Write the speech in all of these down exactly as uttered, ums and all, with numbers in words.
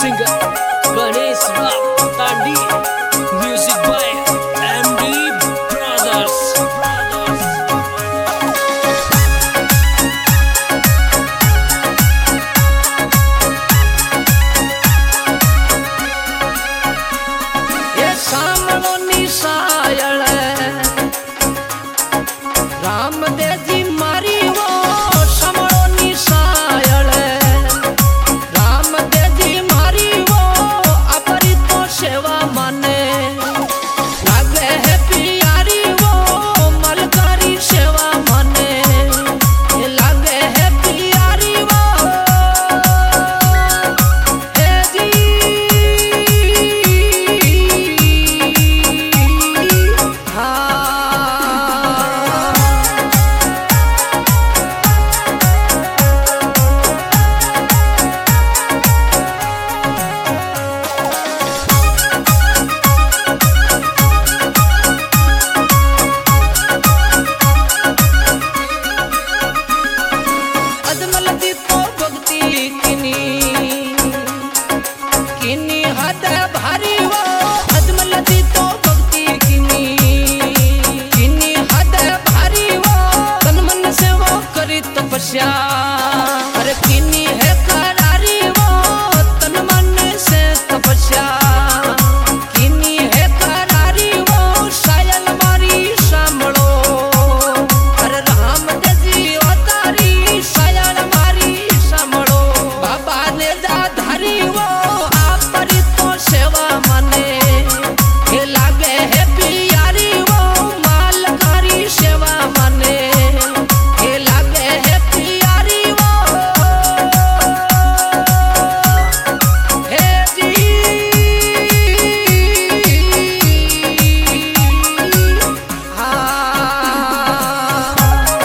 singer Ganesh Rao Tandi, music by M D Brothers. ये सामनो निसायल राम देजी मारी वो समरो निसायल राम देजी मारी वो अपरी तो सेवा माने लागे है प्यारी वो मलकारी सेवा माने ये लागे है प्यारी वो हे जी हाँ अदमलती तो भक्ति किनी किनी हद भारी वो अदमलती तो भक्ति किनी किनी हद भारी वो तन मन से वो करी तपस्या अरे किनी है करारी वो तन मन से तपस्या किनी है करारी वो सायल मारी सांभळो अरे राम देजी अवतारी सायल मारी सांभळो बाबा ने धारी वो आपरी तो सेवा माने ये लागे है प्यारी वो मालकारी सेवा माने ये लागे है प्यारी वो हे जी हाँ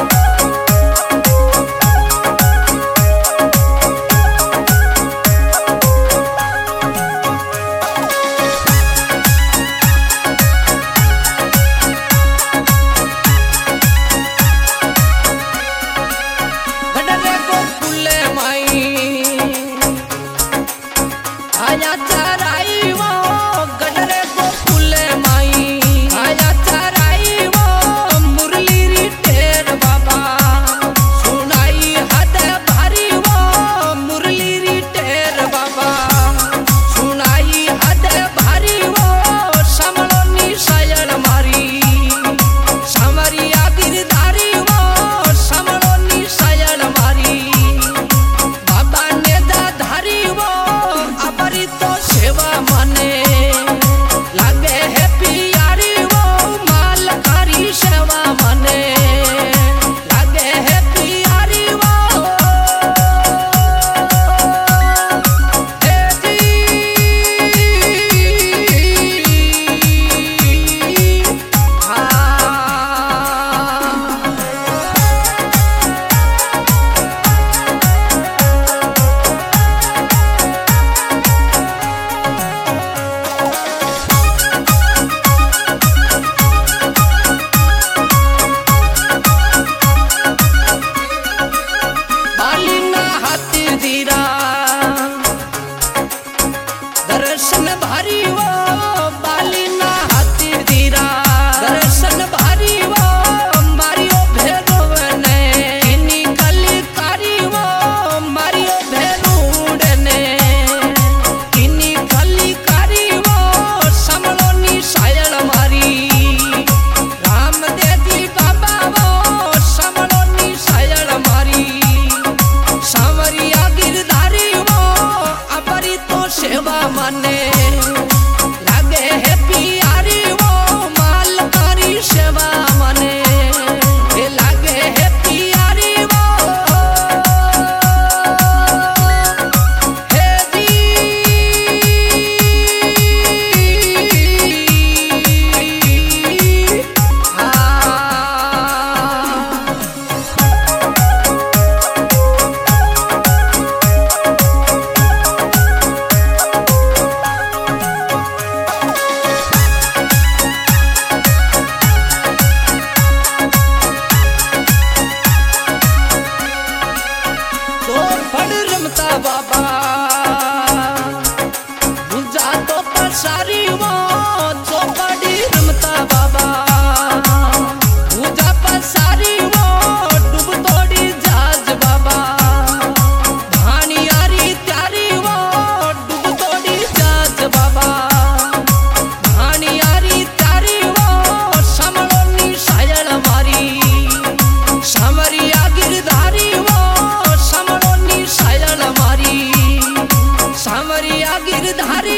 गडरे को फुले माई आया चराई वो गडरे को फुले माई आया चराई वो मुरली री टेर बाबा सुनाई हद भारी वो मुरली री टेर बाबा सुनाई हद भारी वो समलो नी सायल मारी सामरिया गिरधारी वो समलो नी सायल मारी बाबा ने धारी वो अपरी तो सेवा माने लागे है प्यारी वो मालकारी सेवा माने लागे है प्यारी वो हे जी हाँ बालीना हाथी धीरा दर्शन भारी वो बालीना हाथी धीरा दर्शन भारी वो मारियो भेरो ने किनी कली कारी वो मारियो भेरूड ने किनी कली कारी वो समलो नी सायल मारी राम देजी बाबा वो समलो नी सायल मारी सांवरिया गिरधारी वो अपरी तो सेवा माने या गिरधारी